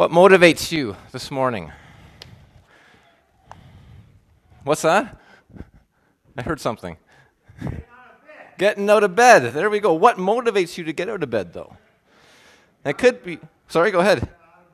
What motivates you this morning? What's that? I heard something. Getting out of bed. There we go. What motivates you to get out of bed, though? It could be. Sorry, go ahead.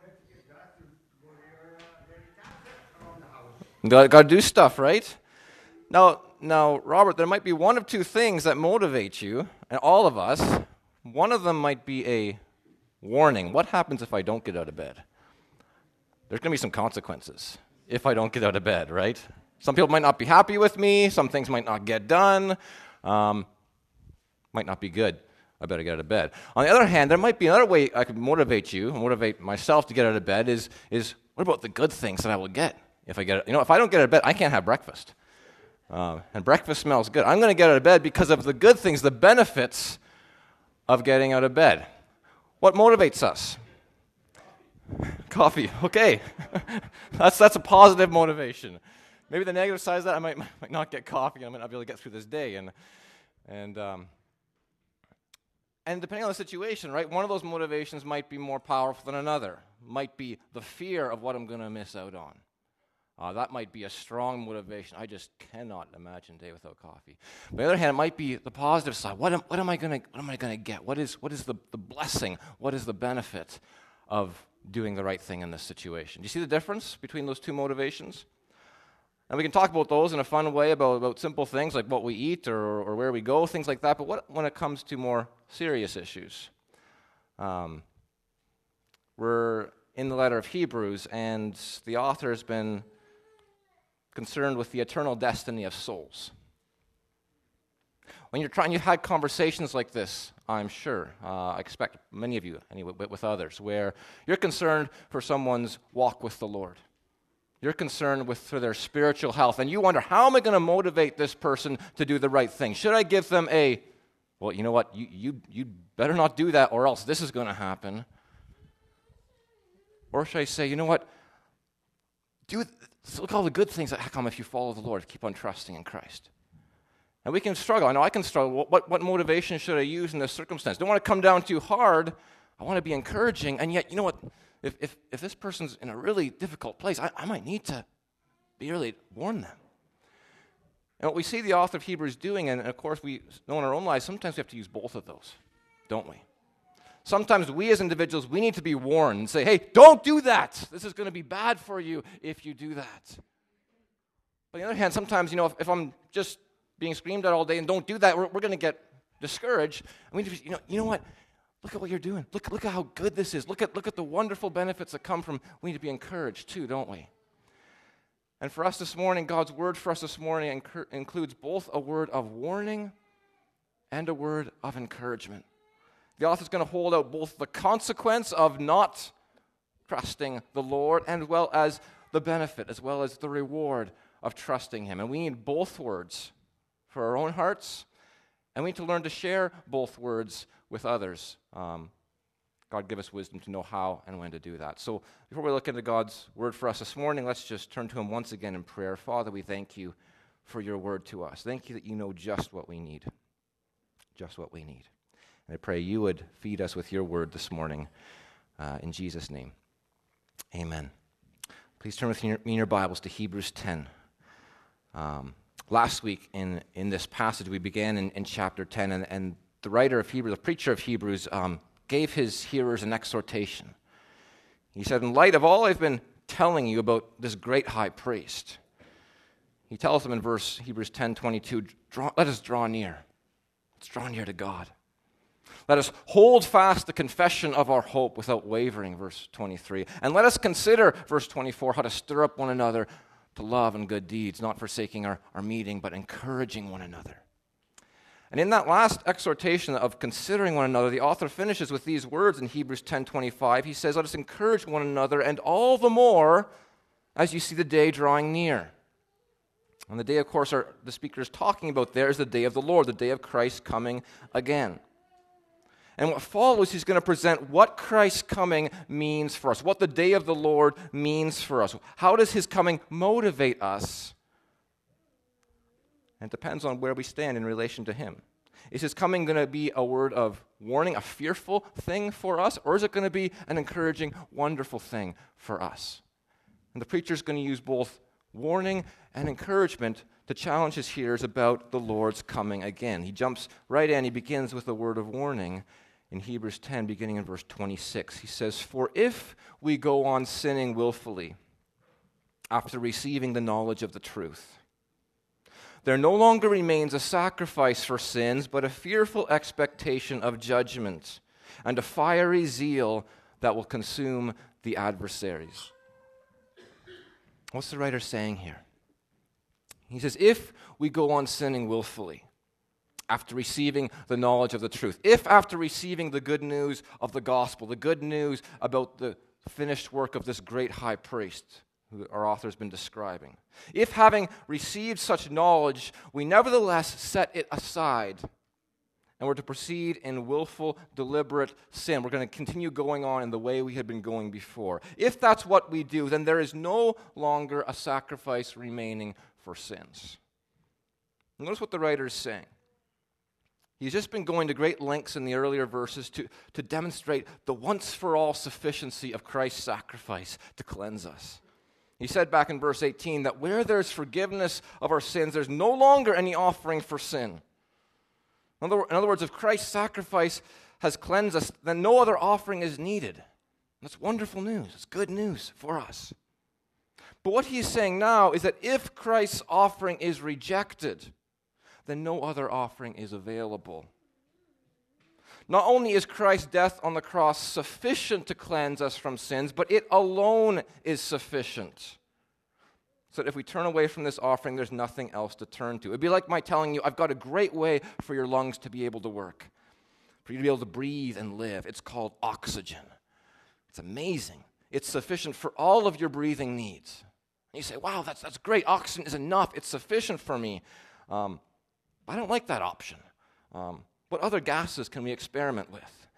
Got to do stuff, right? Now, Robert, there might be one of two things that motivate you, and all of us. One of them might be a warning. What happens if I don't get out of bed? There's going to be some consequences if I don't get out of bed, right? Some people might not be happy with me. Some things might not get done. Might not be good. I better get out of bed. On the other hand, there might be another way I could motivate you, motivate myself to get out of bed is what about the good things that I will get if I get, if I don't get out of bed, I can't have breakfast. And breakfast smells good. I'm going to get out of bed because of the good things, the benefits of getting out of bed. What motivates us? Coffee. Okay. That's a positive motivation. Maybe the negative side is that I might not get coffee. I might not be able to get through this day. And depending on the situation, right, one of those motivations might be more powerful than another. Might be the fear of what I'm going to miss out on. That might be a strong motivation. I just cannot imagine a day without coffee. On the other hand, it might be the positive side. What am I going to get? What is the blessing? What is the benefit of doing the right thing in this situation? Do you see the difference between those two motivations? And we can talk about those in a fun way about simple things like what we eat or where we go, things like that. But what when it comes to more serious issues? We're in the letter of Hebrews, and the author has been concerned with the eternal destiny of souls. When you've had conversations like this, I'm sure, I expect many of you, anyway, with others, where you're concerned for someone's walk with the Lord. You're concerned for their spiritual health, and you wonder, how am I going to motivate this person to do the right thing? Should I give them well, you know what, you better not do that, or else this is going to happen? Or should I say, you know what, look at all the good things that come if you follow the Lord, keep on trusting in Christ. And we can struggle. I know I can struggle. What motivation should I use in this circumstance? Don't want to come down too hard. I want to be encouraging. And yet, you know what? If this person's in a really difficult place, I might need to be really warn them. And what we see the author of Hebrews doing, and of course we know in our own lives, sometimes we have to use both of those, don't we? Sometimes we as individuals, we need to be warned and say, hey, don't do that. This is going to be bad for you if you do that. But on the other hand, sometimes, if I'm just being screamed at all day and don't do that, we're going to get discouraged. I mean, you know what? Look at what you're doing. Look at how good this is. Look at the wonderful benefits that come from. We need to be encouraged too, don't we? And for us this morning, God's word for us this morning includes both a word of warning and a word of encouragement. The author's going to hold out both the consequence of not trusting the Lord, as well as the benefit, as well as the reward of trusting Him. And we need both words for our own hearts, and we need to learn to share both words with others. God give us wisdom to know how and when to do that. So before we look into God's word for us this morning, let's just turn to Him once again in prayer. Father, we thank You for Your word to us. Thank You that You know just what we need. Just what we need. And I pray You would feed us with Your word this morning. In Jesus' name, amen. Please turn with me in your Bibles to Hebrews 10. Last week in this passage, we began in chapter 10, and the writer of Hebrews, the preacher of Hebrews, gave his hearers an exhortation. He said, in light of all I've been telling you about this great high priest, he tells them in Hebrews 10:22, let us draw near. Let's draw near to God. Let us hold fast the confession of our hope without wavering, verse 23. And let us consider, verse 24, how to stir up one another to love and good deeds, not forsaking our meeting, but encouraging one another. And in that last exhortation of considering one another, the author finishes with these words in Hebrews 10:25. He says, let us encourage one another, and all the more as you see the day drawing near. And the day, of course, the speaker is talking about there is the day of the Lord, the day of Christ coming again. And what follows, he's going to present what Christ's coming means for us, what the day of the Lord means for us. How does His coming motivate us? And it depends on where we stand in relation to Him. Is his coming going to be a word of warning, a fearful thing for us, or is it going to be an encouraging, wonderful thing for us? And the preacher's going to use both warning and encouragement to challenge his hearers about the Lord's coming again. He jumps right in. He begins with a word of warning in Hebrews 10, beginning in verse 26. He says, "For if we go on sinning willfully after receiving the knowledge of the truth, there no longer remains a sacrifice for sins, but a fearful expectation of judgment and a fiery zeal that will consume the adversaries." What's the writer saying here? He says, if we go on sinning willfully after receiving the knowledge of the truth, if after receiving the good news of the gospel, the good news about the finished work of this great high priest, who our author has been describing, if having received such knowledge, we nevertheless set it aside and we're to proceed in willful, deliberate sin, we're going to continue going on in the way we had been going before. If that's what we do, then there is no longer a sacrifice remaining for sins. Notice what the writer is saying. He's just been going to great lengths in the earlier verses to demonstrate the once-for-all sufficiency of Christ's sacrifice to cleanse us. He said back in verse 18 that where there's forgiveness of our sins, there's no longer any offering for sin. In other words, if Christ's sacrifice has cleansed us, then no other offering is needed. That's wonderful news. It's good news for us. But what he's saying now is that if Christ's offering is rejected, then no other offering is available. Not only is Christ's death on the cross sufficient to cleanse us from sins, but it alone is sufficient. So that if we turn away from this offering, there's nothing else to turn to. It'd be like my telling you, I've got a great way for your lungs to be able to work, for you to be able to breathe and live. It's called oxygen. It's amazing. It's sufficient for all of your breathing needs. And you say, wow, that's great. Oxygen is enough. It's sufficient for me. I don't like that option. What other gases can we experiment with?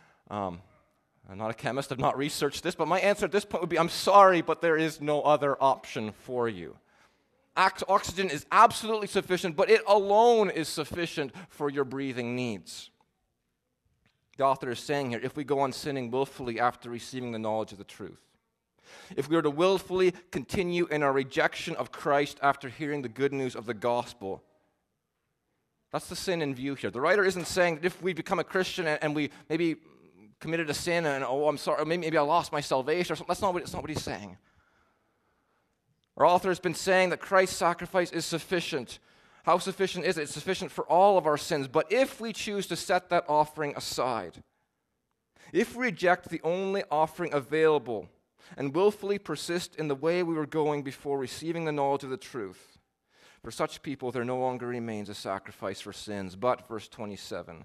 I'm not a chemist. I've not researched this, but my answer at this point would be, I'm sorry, but there is no other option for you. Oxygen is absolutely sufficient, but it alone is sufficient for your breathing needs. The author is saying here, if we go on sinning willfully after receiving the knowledge of the truth, if we are to willfully continue in our rejection of Christ after hearing the good news of the gospel, that's the sin in view here. The writer isn't saying that if we become a Christian and we maybe committed a sin and, oh, I'm sorry, maybe I lost my salvation or something. That's not what he's saying. Our author has been saying that Christ's sacrifice is sufficient. How sufficient is it? It's sufficient for all of our sins. But if we choose to set that offering aside, if we reject the only offering available and willfully persist in the way we were going before receiving the knowledge of the truth, for such people there no longer remains a sacrifice for sins, but, verse 27,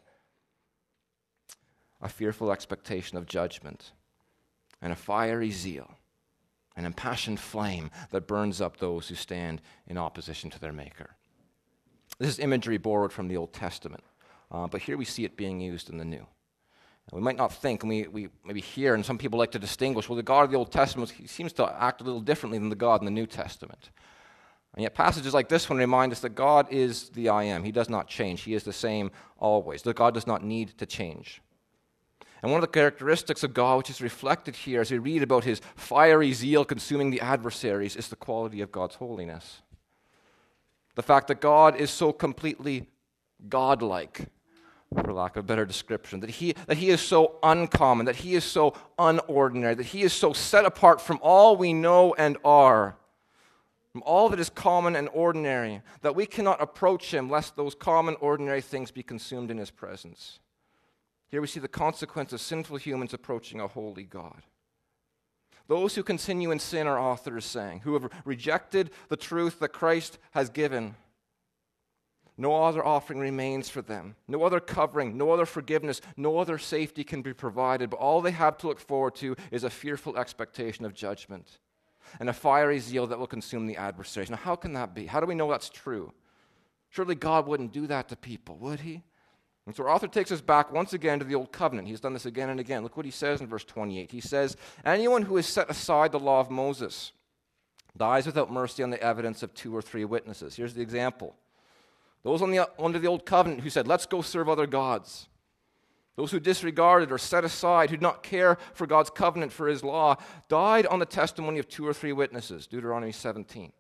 a fearful expectation of judgment, and a fiery zeal, an impassioned flame that burns up those who stand in opposition to their Maker. This is imagery borrowed from the Old Testament, but here we see it being used in the New. We might not think, and we maybe hear, and some people like to distinguish, well, the God of the Old Testament, he seems to act a little differently than the God in the New Testament. And yet passages like this one remind us that God is the I Am. He does not change. He is the same always. That God does not need to change. And one of the characteristics of God, which is reflected here as we read about his fiery zeal consuming the adversaries, is the quality of God's holiness. The fact that God is so completely godlike, for lack of a better description, that he is so uncommon, that he is so unordinary, that he is so set apart from all we know and are, from all that is common and ordinary, that we cannot approach him lest those common, ordinary things be consumed in his presence. Here we see the consequence of sinful humans approaching a holy God. Those who continue in sin, our author is saying, who have rejected the truth that Christ has given, no other offering remains for them. No other covering, no other forgiveness, no other safety can be provided, but all they have to look forward to is a fearful expectation of judgment and a fiery zeal that will consume the adversaries. Now, how can that be? How do we know that's true? Surely God wouldn't do that to people, would he? And so our author takes us back once again to the Old Covenant. He's done this again and again. Look what he says in verse 28. He says, anyone who has set aside the law of Moses dies without mercy on the evidence of 2 or 3 witnesses. Here's the example. Those under the old covenant who said, let's go serve other gods. Those who disregarded or set aside, who did not care for God's covenant, for his law, died on the testimony of 2 or 3 witnesses, Deuteronomy 17.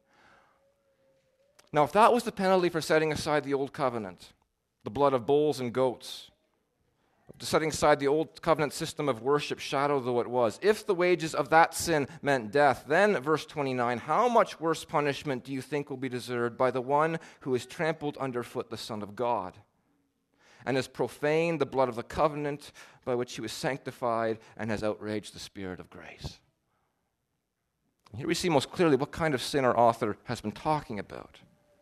Now, if that was the penalty for setting aside the old covenant, the blood of bulls and goats, setting aside the old covenant system of worship, shadow though it was, if the wages of that sin meant death, then, verse 29, how much worse punishment do you think will be deserved by the one who has trampled underfoot the Son of God, and has profaned the blood of the covenant by which he was sanctified, and has outraged the Spirit of grace? Here we see most clearly what kind of sin our author has been talking about.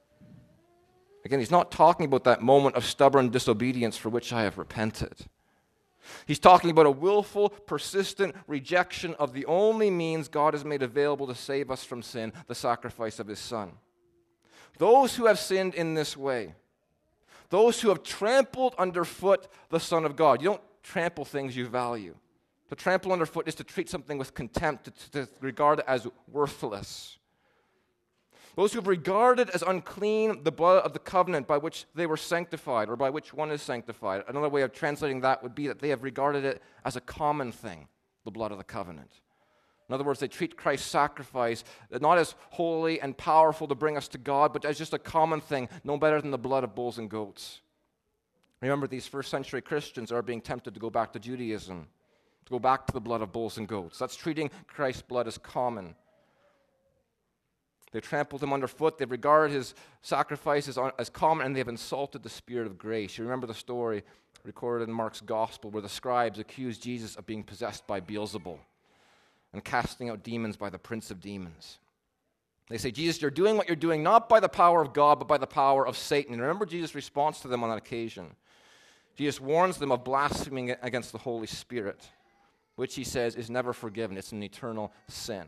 Again, he's not talking about that moment of stubborn disobedience for which I have repented. He's talking about a willful, persistent rejection of the only means God has made available to save us from sin, the sacrifice of his Son. Those who have sinned in this way, those who have trampled underfoot the Son of God. You don't trample things you value. To trample underfoot is to treat something with contempt, to regard it as worthless. Those who have regarded as unclean the blood of the covenant by which they were sanctified, or by which one is sanctified. Another way of translating that would be that they have regarded it as a common thing, the blood of the covenant. In other words, they treat Christ's sacrifice not as holy and powerful to bring us to God, but as just a common thing, no better than the blood of bulls and goats. Remember, these first century Christians are being tempted to go back to Judaism, to go back to the blood of bulls and goats. That's treating Christ's blood as common. They've trampled him underfoot. They've regarded his sacrifices as common, and they've insulted the Spirit of grace. You remember the story recorded in Mark's Gospel where the scribes accused Jesus of being possessed by Beelzebul and casting out demons by the prince of demons. They say, Jesus, you're doing what you're doing not by the power of God, but by the power of Satan. And remember Jesus' response to them on that occasion. Jesus warns them of blaspheming against the Holy Spirit, which he says is never forgiven. It's an eternal sin.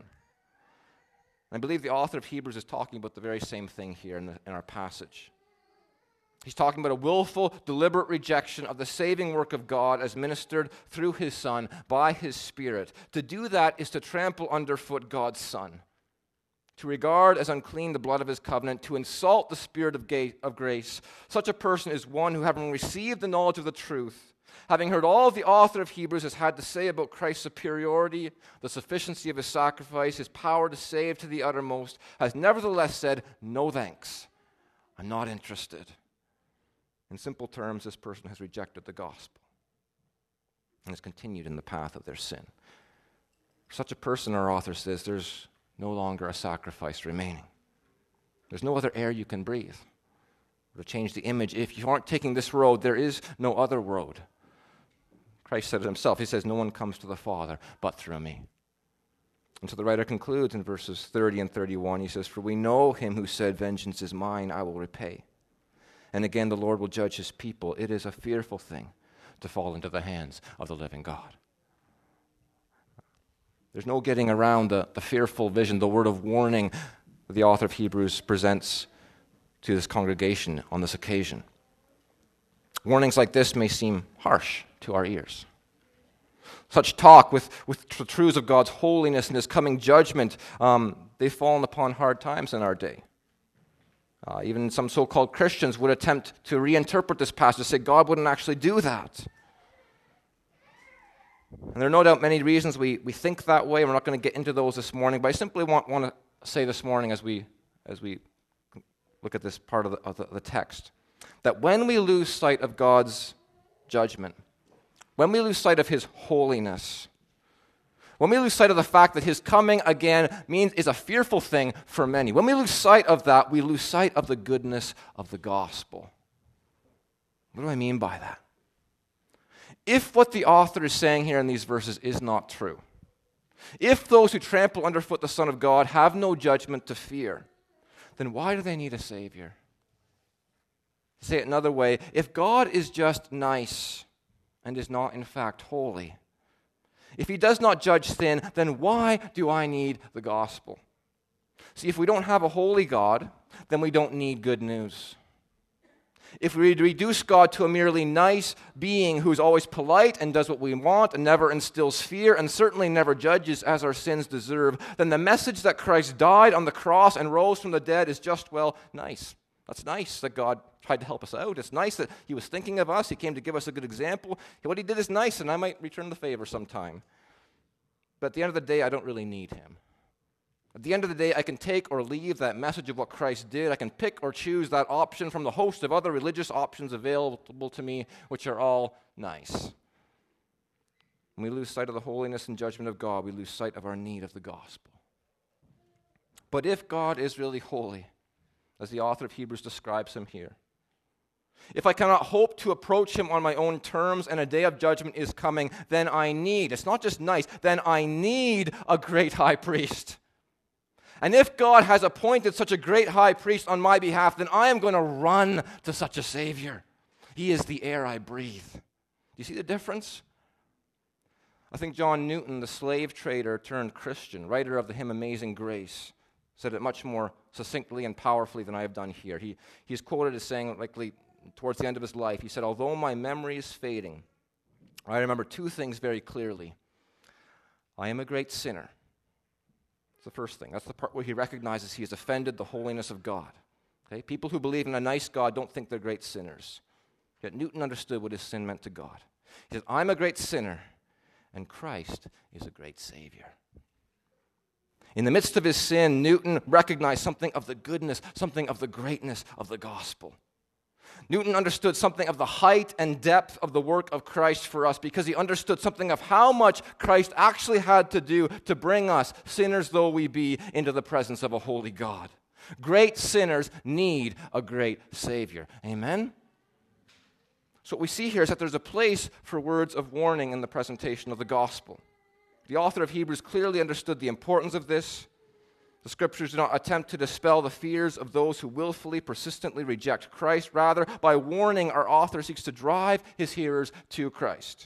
I believe the author of Hebrews is talking about the very same thing here in our passage. He's talking about a willful, deliberate rejection of the saving work of God as ministered through his Son by his Spirit. To do that is to trample underfoot God's Son, to regard as unclean the blood of his covenant, to insult the Spirit of grace. Such a person is one who, having received the knowledge of the truth, having heard all the author of Hebrews has had to say about Christ's superiority, the sufficiency of his sacrifice, his power to save to the uttermost, has nevertheless said, no thanks, I'm not interested. In simple terms, this person has rejected the gospel and has continued in the path of their sin. For such a person, our author says, there's no longer a sacrifice remaining. There's no other air you can breathe. To change the image, if you aren't taking this road, there is no other road. Christ said it himself. He says, no one comes to the Father but through me. And so the writer concludes in verses 30 and 31. He says, for we know him who said, vengeance is mine, I will repay. And again, the Lord will judge his people. It is a fearful thing to fall into the hands of the living God. There's no getting around the fearful vision, the word of warning that the author of Hebrews presents to this congregation on this occasion. Warnings like this may seem harsh to our ears. Such talk with the truths of God's holiness and his coming judgment, they've fallen upon hard times in our day. Even some so-called Christians would attempt to reinterpret this passage, say God wouldn't actually do that. And there are no doubt many reasons we think that way. We're not going to get into those this morning, but I simply want to say this morning as we look at this part of the text, that when we lose sight of God's judgment, when we lose sight of his holiness, when we lose sight of the fact that his coming again is a fearful thing for many, when we lose sight of that, we lose sight of the goodness of the gospel. What do I mean by that? If what the author is saying here in these verses is not true, if those who trample underfoot the Son of God have no judgment to fear, then why do they need a Savior? Say it another way, if God is just nice and is not in fact holy, if he does not judge sin, then why do I need the gospel? See, if we don't have a holy God, then we don't need good news. If we reduce God to a merely nice being who's always polite and does what we want and never instills fear and certainly never judges as our sins deserve, then the message that Christ died on the cross and rose from the dead is just, well, nice. That's nice that God tried to help us out. It's nice that he was thinking of us. He came to give us a good example. What he did is nice, and I might return the favor sometime. But at the end of the day, I don't really need him. At the end of the day, I can take or leave that message of what Christ did. I can pick or choose that option from the host of other religious options available to me, which are all nice. When we lose sight of the holiness and judgment of God, we lose sight of our need of the gospel. But if God is really holy, as the author of Hebrews describes him here, if I cannot hope to approach him on my own terms and a day of judgment is coming, then I need, it's not just nice, then I need a great high priest. And if God has appointed such a great high priest on my behalf, then I am going to run to such a Savior. He is the air I breathe. Do you see the difference? I think John Newton, the slave trader turned Christian, writer of the hymn Amazing Grace, said it much more succinctly and powerfully than I have done here. He's quoted as saying, likely towards the end of his life, he said, although my memory is fading, I remember two things very clearly. I am a great sinner. That's the first thing. That's the part where he recognizes he has offended the holiness of God. Okay? People who believe in a nice God don't think they're great sinners. Yet Newton understood what his sin meant to God. He says, I'm a great sinner, and Christ is a great Savior. In the midst of his sin, Newton recognized something of the goodness, something of the greatness of the gospel. Newton understood something of the height and depth of the work of Christ for us because he understood something of how much Christ actually had to do to bring us, sinners though we be, into the presence of a holy God. Great sinners need a great Savior. Amen? So what we see here is that there's a place for words of warning in the presentation of the gospel. The author of Hebrews clearly understood the importance of this. The Scriptures do not attempt to dispel the fears of those who willfully, persistently reject Christ. Rather, by warning, our author seeks to drive his hearers to Christ.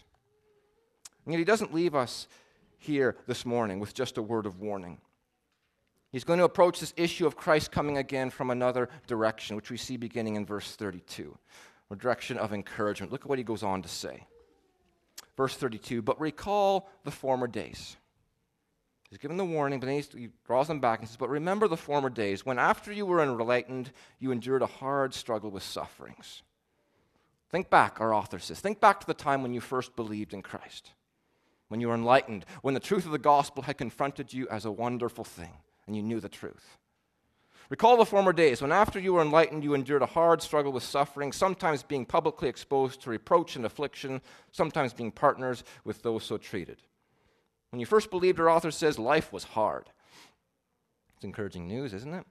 And yet he doesn't leave us here this morning with just a word of warning. He's going to approach this issue of Christ coming again from another direction, which we see beginning in verse 32, a direction of encouragement. Look at what he goes on to say. Verse 32, but recall the former days. He's given the warning, but then he draws them back and says, but remember the former days, when after you were enlightened, you endured a hard struggle with sufferings. Think back, our author says. Think back to the time when you first believed in Christ, when you were enlightened, when the truth of the gospel had confronted you as a wonderful thing, and you knew the truth. Recall the former days, when after you were enlightened, you endured a hard struggle with suffering, sometimes being publicly exposed to reproach and affliction, sometimes being partners with those so treated. When you first believed, our author says, life was hard. It's encouraging news, isn't it?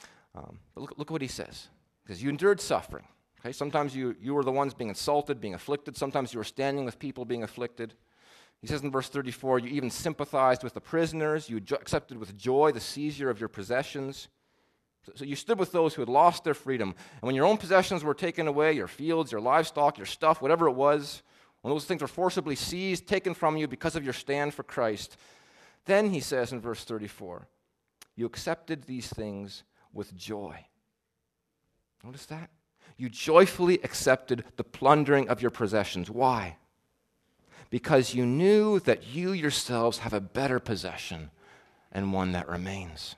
But look what he says. He says, you endured suffering. Okay? Sometimes you were the ones being insulted, being afflicted. Sometimes you were standing with people being afflicted. He says in verse 34, you even sympathized with the prisoners. You accepted with joy the seizure of your possessions. So you stood with those who had lost their freedom. And when your own possessions were taken away, your fields, your livestock, your stuff, whatever it was, when those things were forcibly seized, taken from you because of your stand for Christ, then he says in verse 34, you accepted these things with joy. Notice that? You joyfully accepted the plundering of your possessions. Why? Because you knew that you yourselves have a better possession and one that remains.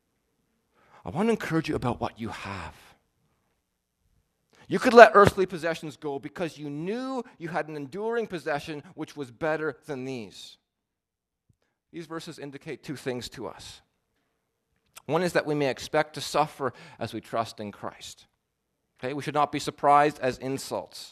I want to encourage you about what you have. You could let earthly possessions go because you knew you had an enduring possession which was better than these. These verses indicate two things to us. One is that we may expect to suffer as we trust in Christ. Okay? We should not be surprised as insults.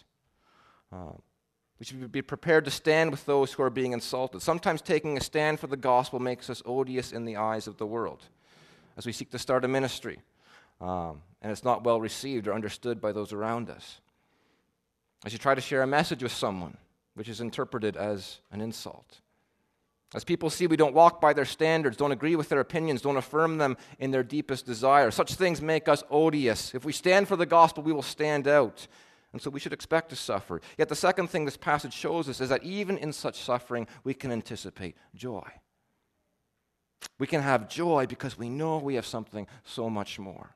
We should be prepared to stand with those who are being insulted. Sometimes taking a stand for the gospel makes us odious in the eyes of the world as we seek to start a ministry, and it's not well received or understood by those around us. As you try to share a message with someone, which is interpreted as an insult. As people see we don't walk by their standards, don't agree with their opinions, don't affirm them in their deepest desire. Such things make us odious. If we stand for the gospel, we will stand out. And so we should expect to suffer. Yet the second thing this passage shows us is that even in such suffering, we can anticipate joy. We can have joy because we know we have something so much more.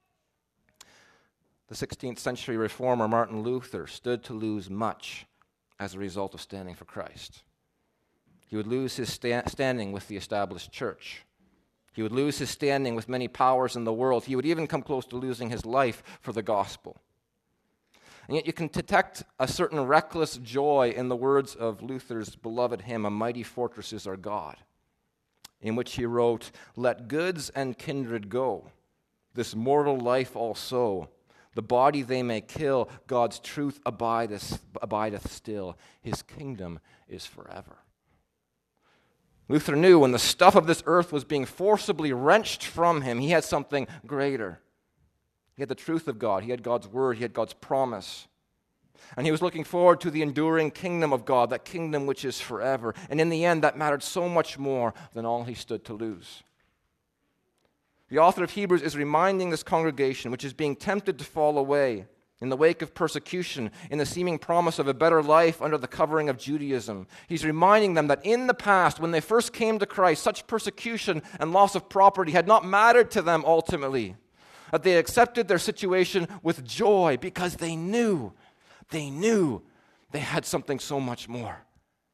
The 16th century reformer Martin Luther stood to lose much as a result of standing for Christ. He would lose his standing with the established church. He would lose his standing with many powers in the world. He would even come close to losing his life for the gospel. And yet you can detect a certain reckless joy in the words of Luther's beloved hymn, "A Mighty Fortress is Our God," in which he wrote, "Let goods and kindred go, this mortal life also. The body they may kill, God's truth abideth still. His kingdom is forever." Luther knew when the stuff of this earth was being forcibly wrenched from him, he had something greater. He had the truth of God. He had God's word. He had God's promise. And he was looking forward to the enduring kingdom of God, that kingdom which is forever. And in the end, that mattered so much more than all he stood to lose. The author of Hebrews is reminding this congregation, which is being tempted to fall away in the wake of persecution, in the seeming promise of a better life under the covering of Judaism. He's reminding them that in the past, when they first came to Christ, such persecution and loss of property had not mattered to them ultimately. That they accepted their situation with joy because they knew they had something so much more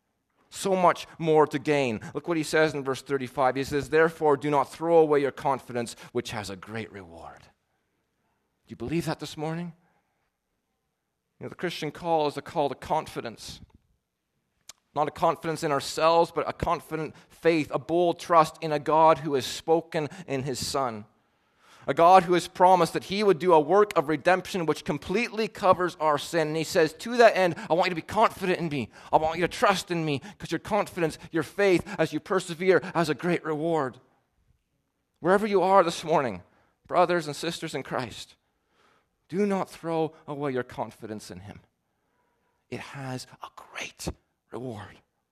to gain. Look what he says in verse 35. He says, "Therefore do not throw away your confidence, which has a great reward." Do you believe that this morning? You know, the Christian call is a call to confidence. Not a confidence in ourselves, but a confident faith, a bold trust in a God who has spoken in his Son. A God who has promised that he would do a work of redemption which completely covers our sin. And he says, to that end, I want you to be confident in me. I want you to trust in me, because your confidence, your faith, as you persevere, has a great reward. Wherever you are this morning, brothers and sisters in Christ, do not throw away your confidence in him. It has a great reward.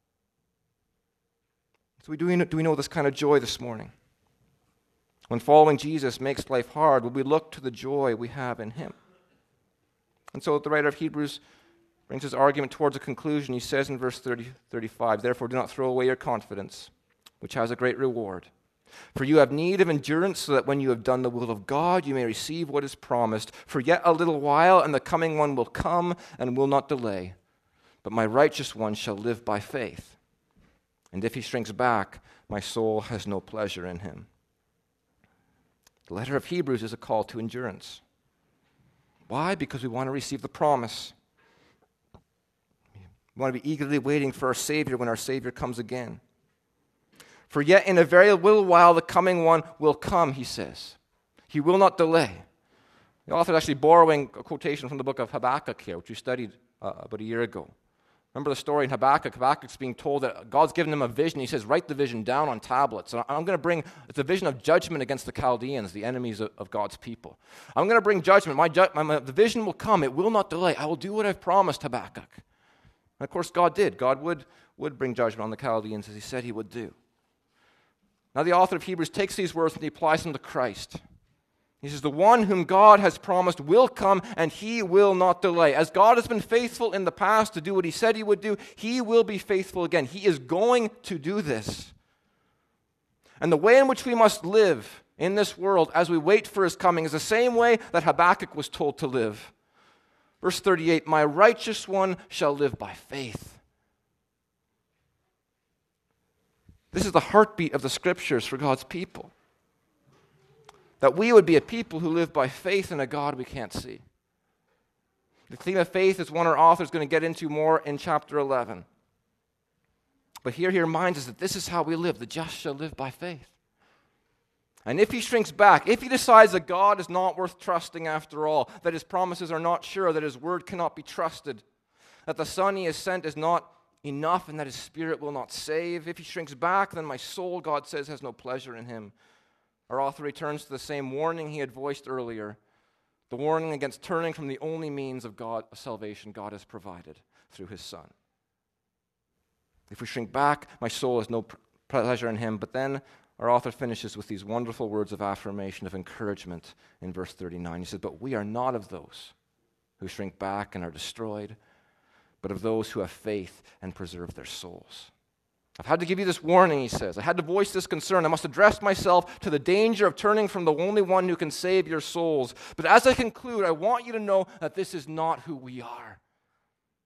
So do we know this kind of joy this morning? When following Jesus makes life hard, will we look to the joy we have in him? And so the writer of Hebrews brings his argument towards a conclusion. He says in verse 35, "Therefore do not throw away your confidence, which has a great reward. For you have need of endurance, so that when you have done the will of God, you may receive what is promised. For yet a little while, and the coming one will come and will not delay. But my righteous one shall live by faith. And if he shrinks back, my soul has no pleasure in him." The letter of Hebrews is a call to endurance. Why? Because we want to receive the promise. We want to be eagerly waiting for our Savior when our Savior comes again. "For yet in a very little while the coming one will come," he says. He will not delay. The author is actually borrowing a quotation from the book of Habakkuk here, which we studied about a year ago. Remember the story in Habakkuk? Habakkuk's being told that God's given him a vision. He says, write the vision down on tablets. And I'm going to bring, it's a vision of judgment against the Chaldeans, the enemies of God's people. I'm going to bring judgment. The vision will come. It will not delay. I will do what I've promised, Habakkuk. And of course, God did. God would bring judgment on the Chaldeans as he said he would do. Now the author of Hebrews takes these words and he applies them to Christ. He says, the one whom God has promised will come, and he will not delay. As God has been faithful in the past to do what he said he would do, he will be faithful again. He is going to do this. And the way in which we must live in this world as we wait for his coming is the same way that Habakkuk was told to live. Verse 38, my righteous one shall live by faith. This is the heartbeat of the scriptures for God's people. That we would be a people who live by faith in a God we can't see. The theme of faith is one our author is going to get into more in chapter 11. But here he reminds us that this is how we live. The just shall live by faith. And if he shrinks back, if he decides that God is not worth trusting after all, that his promises are not sure, that his word cannot be trusted, that the Son he has sent is not enough, and that his Spirit will not save, if he shrinks back, then my soul, God says, has no pleasure in him. Our author returns to the same warning he had voiced earlier, the warning against turning from the only means of salvation God has provided through his Son. If we shrink back, my soul has no pleasure in him. But then our author finishes with these wonderful words of affirmation, of encouragement in verse 39. He says, but we are not of those who shrink back and are destroyed, but of those who have faith and preserve their souls. I've had to give you this warning, he says. I had to voice this concern. I must address myself to the danger of turning from the only one who can save your souls. But as I conclude, I want you to know that this is not who we are.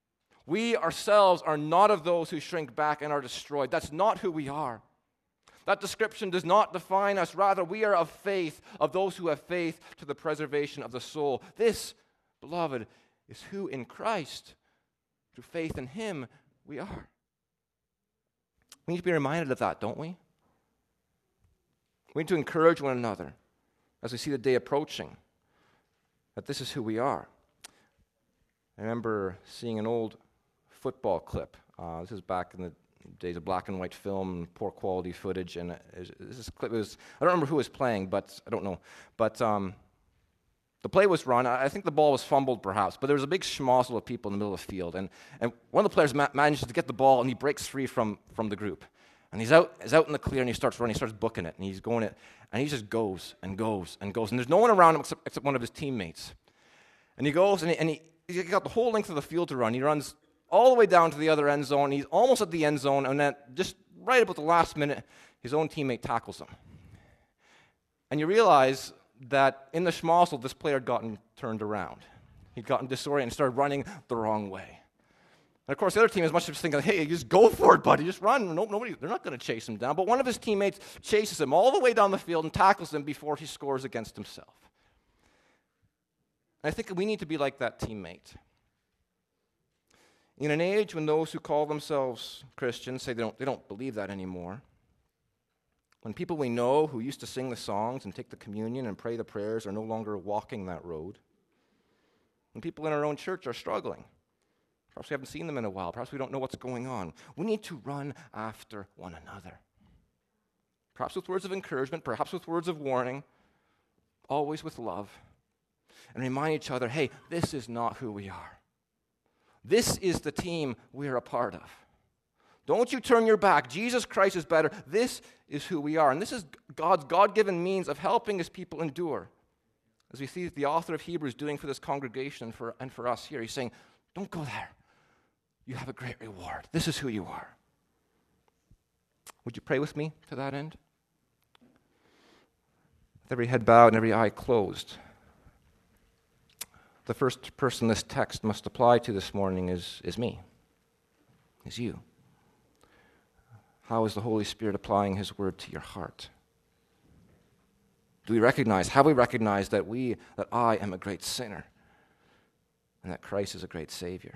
We ourselves are not of those who shrink back and are destroyed. That's not who we are. That description does not define us. Rather, we are of faith, of those who have faith to the preservation of the soul. This, beloved, is who in Christ, through faith in Him, we are. We need to be reminded of that, don't we? We need to encourage one another as we see the day approaching, that this is who we are. I remember seeing an old football clip. This is back in the days of black and white film, poor quality footage, and this clip was, I don't remember who was playing, but I don't know. But the play was run. I think the ball was fumbled perhaps, but there was a big schmozzle of people in the middle of the field, and one of the players manages to get the ball, and he breaks free from the group. And he's out in the clear, and he starts running, he starts booking it, and he's going it, and he just goes and goes and goes, and there's no one around him except one of his teammates. And he goes, and he's got the whole length of the field to run. He runs all the way down to the other end zone. He's almost at the end zone, and then just right about the last minute, his own teammate tackles him. And you realize that in the schmozzle, this player had gotten turned around. He'd gotten disoriented and started running the wrong way. And of course, the other team is much thinking, hey, just go for it, buddy, just run. They're not going to chase him down. But one of his teammates chases him all the way down the field and tackles him before he scores against himself. And I think we need to be like that teammate. In an age when those who call themselves Christians say they don't believe that anymore, when people we know who used to sing the songs and take the communion and pray the prayers are no longer walking that road, when people in our own church are struggling, perhaps we haven't seen them in a while, perhaps we don't know what's going on, we need to run after one another. Perhaps with words of encouragement, perhaps with words of warning, always with love, and remind each other, hey, this is not who we are. This is the team we're a part of. Don't you turn your back. Jesus Christ is better. This is who we are. And this is God's God-given means of helping His people endure. As we see the author of Hebrews doing for this congregation and for us here, he's saying, don't go there. You have a great reward. This is who you are. Would you pray with me to that end? With every head bowed and every eye closed. The first person this text must apply to this morning is me, is you. How is the Holy Spirit applying His word to your heart? Have we recognized that I am a great sinner and that Christ is a great Savior?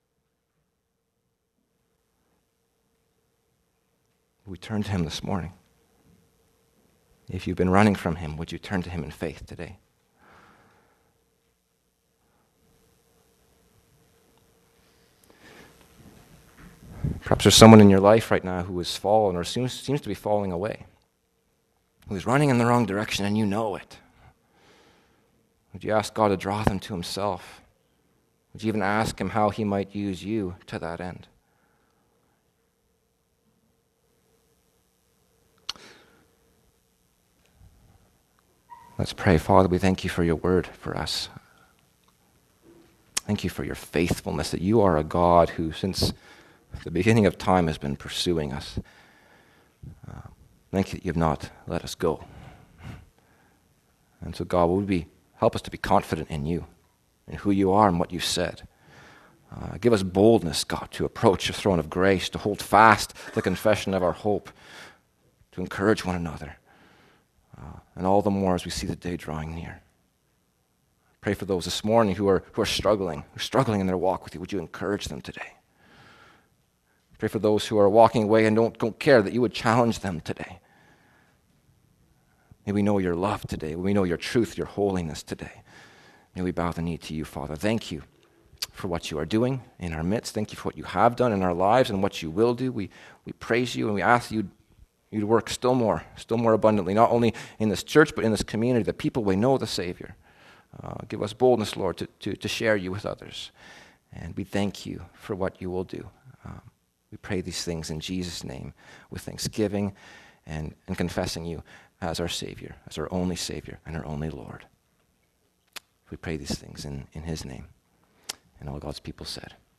We turn to Him this morning. If you've been running from Him, would you turn to Him in faith today? Perhaps there's someone in your life right now who has fallen or seems to be falling away, who is running in the wrong direction and you know it. Would you ask God to draw them to Himself? Would you even ask Him how He might use you to that end? Let's pray. Father, we thank You for Your word for us. Thank You for Your faithfulness, that You are a God who, since the beginning of time, has been pursuing us. Thank You that You have not let us go. And so, God, help us to be confident in You, in who You are and what You've said. Give us boldness, God, to approach Your throne of grace, to hold fast the confession of our hope, to encourage one another, and all the more as we see the day drawing near. Pray for those this morning who are struggling in their walk with You. Would You encourage them today? Pray for those who are walking away and don't care, that You would challenge them today. May we know Your love today. May we know Your truth, Your holiness today. May we bow the knee to You, Father. Thank You for what You are doing in our midst. Thank You for what You have done in our lives and what You will do. We praise You and we ask You to work still more abundantly, not only in this church but in this community, that people may know the Savior. Give us boldness, Lord, to share You with others. And we thank You for what You will do. We pray these things in Jesus' name with thanksgiving and confessing You as our Savior, as our only Savior and our only Lord. We pray these things in His name. And all God's people said.